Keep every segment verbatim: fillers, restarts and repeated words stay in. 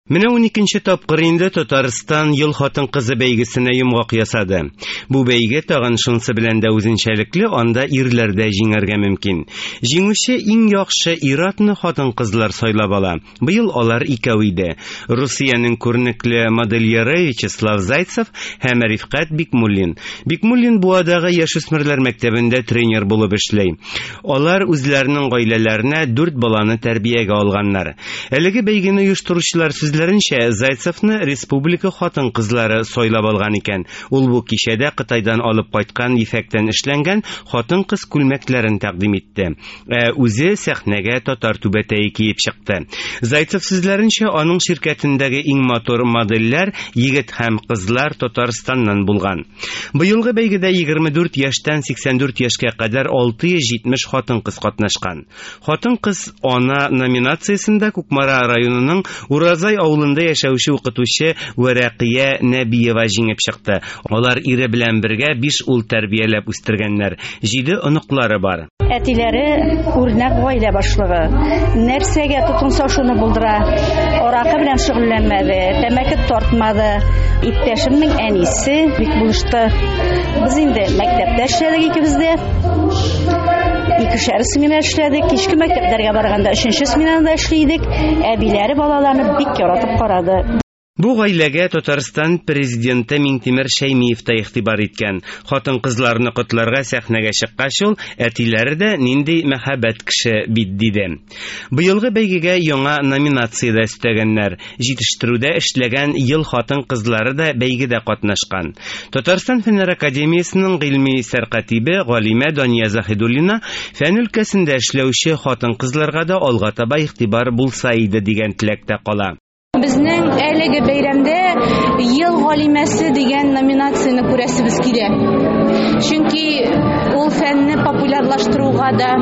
Менә уникенче тапкыр инде Татарстан ел хатын-кызы бәйгесенә йомгак ясады. Бу бәйге тагын шунсы белән дә үзенчәлекле, анда ирләр дә җиңәргә мөмкин. Җиңүче иң яхшы ир-атны хатын-кызлар сайлап ала. Быел алар икәү иде. Русиянең күренекле модельеры Вячеслав Зайцев һәм Рифкат Бикмуллин. Бикмуллин Буадагы яшүсмерләр мәктәбендә тренер булып эшләй. Алар үзләренең гаиләләренә дүрт баланы тәрбиягә алганнар. Әлеге бәйгене оештыручылар Сүзләренчә, Зайцевны республика хатын-кызлары сайлап алган икән. Ул бу кичәдә Кытайдан алып кайткан ефәктән эшләнгән хатын-кыз күлмәкләрен тәкъдим итте. Ә үзе сәхнәгә татар түбәтәе киеп чыкты. Зайцев сүзләренчә, аның ширкәтендәге иң матур модельләр егет һәм кызлар Татарстаннан булган. Быелгы бәйгедә егерме дүрт яшьтән сиксән дүрт яшькә кадәр алты йөз җитмеш хатын-кыз катнашкан. Хатын-кыз ана номинациясендә Кукмара районының Уразай авылында яшәүче укытучы Варакия Нәбиева җиңеп чыкты. Алар ире белән бергә биш ул тәрбияләп үстергәннәр. җиде оныклары бар. Әтиләре үрнәк гаилә башлыгы. Нәрсәгә тотынса шуны булдыра. Аракы белән шөгыльләнмәде, тәмәке тартмады. Иптәшемнең әнисе бик булышты. Без инде мәктәптә эшләдек икебез дә. Икешәр смена эшләдек. Кичке мәктәпләргә барганда өченче сменада эшлидек. Әбиләре балаларны бик яратып карады. Бу гаиләгә Татарстан президенты Минтимер Шәймиев та игътибар иткән. Хатын-кызларны котларга сәхнәгә чыккач ул, әтиләре дә нинди мәхәббәт кеше бит диде. Быелгы бәйгегә яңа номинациядә өстәгәннәр. Җитештерүдә эшләгән ел хатын-кызлары да бәйгедә катнашкан. Татарстан Фәннәр академиясенең гыйльми сәркатибе Галимә Дания Заһидуллина фән өлкәсендә эшләүче хатын-кызларга да алга таба игътибар булса иде дигән теләктә кала. Безнең әлеге бәйрәмдә ел галимәсе дигән номинацияны күрәсебез килә. Чөнки ул фәнне популярлаштыруга да,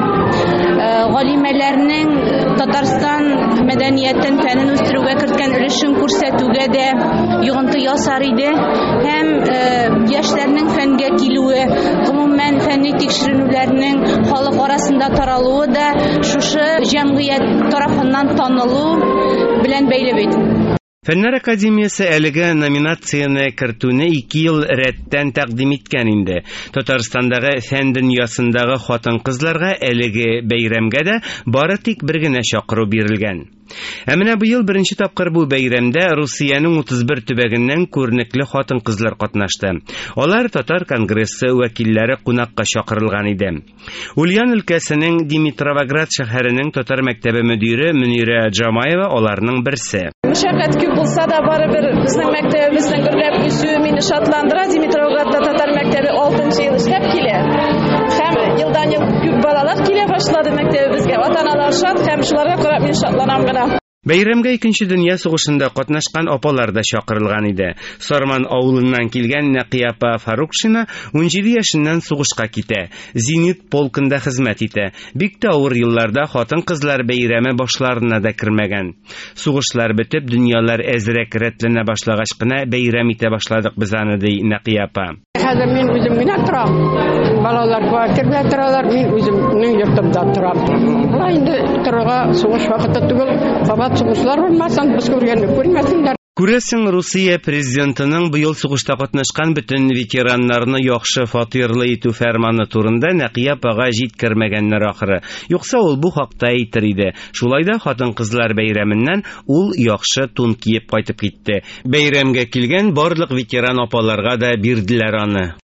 галимәләрнең Татарстан мәдәниятен, фәнен үстерүгә керткән өлешен күрсәтүгә дә йогынты ясар иде. Һәм яшьләрнең фәнгә килүе, гомумән фәнни тикшеренүләрнең халык арасында таралуы да шушы җәмгыять тарафыннан танылу белән бәйле бит. Фәннәр академиясе әлеге номинацияны кертүне ике ел рәттән тәкъдим иткән инде. Татарстандагы фән дөньясындагы хатын-кызларга әлеге бәйрәмгә дә бары тик бер генә чакыру бирелгән. Ә менә быел беренче тапкыр бу бәйрәмдә Русиянең утыз бер төбәгеннән күренекле хатын-кызлар катнашты. Алар Татар конгрессы вәкилләре кунакка чакырылган иде. Ульян өлкәсенең Димитровград шәһәренең татар мәктәбе мөдире Мөнирә Җамаева аларның берсе. Мüşәккәт күп булса да барыбер безнең мәктәбебезнең гөрләп үсүе мине шатландыра. Димитровградта татар мәктәбе алтынчы ел эшләп килә. Һәм елдан ел күп балалар килә башлады мәктәбебезгә. Ата-аналар шат һәм шуларга карап мин шатланам гына. Бәйрәмгә икенче дөнья сугышында катнашкан апалар да чакырылган иде. Сарман авылыннан килгән Нәкия апа Фарукшина унҗиде яшеннән сугышка китә. Зенит полкында хезмәт итә. Бик тә авыр елларда хатын-кызлар бәйрәме башларына да кермәгән. Сугышлар бетеп, дөньялар әзрәк рәтләнә башлагач кына бәйрәм итә башладык без аны, ди Нәкия апа. Хәзер мин үзем генә торам. Балалар квартирада торалар, мин үземнең йортымда торам. Булай инде торырга сугыш вакыты түгел. Кабат сугышлар булмасын, без күргәнне күрмәсеннәр. Күрәсең, Русия президентының быел сугышта катнашкан бөтен ветераннарны яхшы фатирлы итү фәрманы турында Нәкия апага җиткермәгәннәр ахыры. Юкса ул бу хакта әйтер иде. Шулай да хатын-кызлар бәйрәменнән ул яхшы тун киеп кайтып китте. Бәйрәмгә килгән барлык ветеран апаларга да бирделәр аны.